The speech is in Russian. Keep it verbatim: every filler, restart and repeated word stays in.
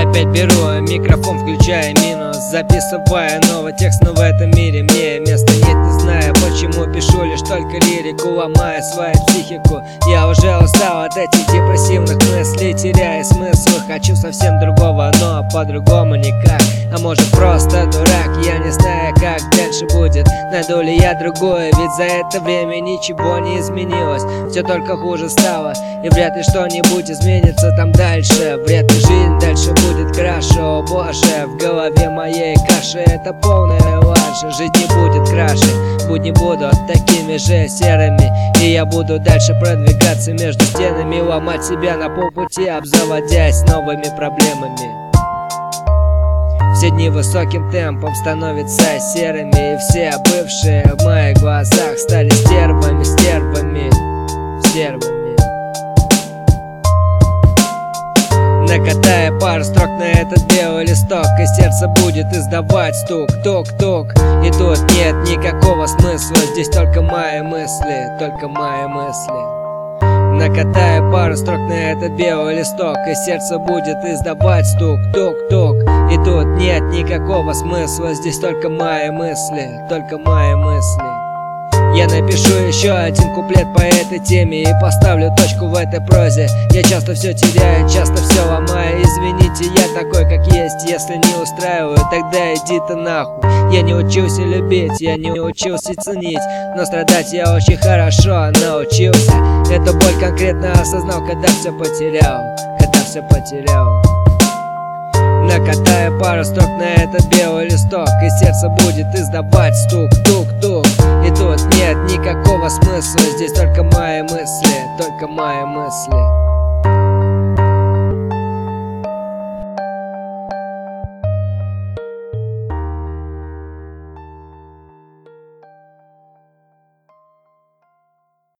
Опять беру микрофон, включая минус, записывая новый текст, но в этом мире мне места нет. Не знаю, почему пишу лишь только лирику, ломая свою психику. Я уже устал от этих депрессивных мыслей, теряя смысл. Хочу совсем другого, но по-другому никак. А может просто дурак, я не знаю, как дальше будет. Найду ли я другое, ведь за это время ничего не изменилось. Все только хуже стало, и вряд ли что-нибудь изменится там дальше. Вряд ли жизнь дальше будет краше, о боже. В голове моей каши, это полная ложь. Жизнь не будет краше, будни будут такими же серыми. И я буду дальше продвигаться между стенами, ломать себя на полпути, обзаводясь новыми проблемами. Все дни высоким темпом становятся серыми, и все бывшие в моих глазах стали стервами, стервами, стервами. Накатая пару строк на этот белый листок, и сердце будет издавать стук, тук-тук. И тут нет никакого смысла, здесь только мои мысли, только мои мысли. Накатая пару строк на этот белый листок, и сердце будет издавать стук, тук-тук. И тут нет никакого смысла, здесь только мои мысли, только мои мысли. Я напишу еще один куплет по этой теме и поставлю точку в этой прозе. Я часто все теряю, часто все ломаю. Извините, я такой как есть. Если не устраиваю, тогда иди ты нахуй. Я не учился любить, я не учился ценить, но страдать я очень хорошо научился. Эту боль конкретно осознал, когда все потерял, когда все потерял. Накатая пару строк на этот белый листок, и сердце будет издавать стук, тук-тук. И тут нет никакого смысла, здесь только мои мысли, только мои мысли.